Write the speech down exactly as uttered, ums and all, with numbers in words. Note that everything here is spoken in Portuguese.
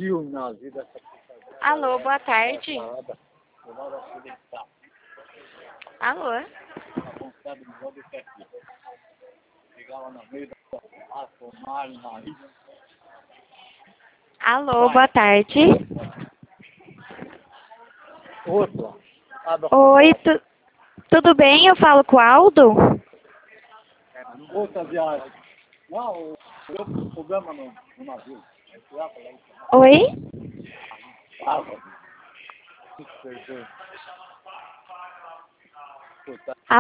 filme na vida dessa pessoa. Alô, boa tarde. Eu moro aqui no estado. Alô? A vontade de modo que aqui. Chegar lá no meio da ah, tomar na ilha. Alô, boa tarde. Outra. Oi, tu, tudo bem? Eu falo com o Aldo? Outra viagem. Não, o meu problema no, no navio. Oi? Ah,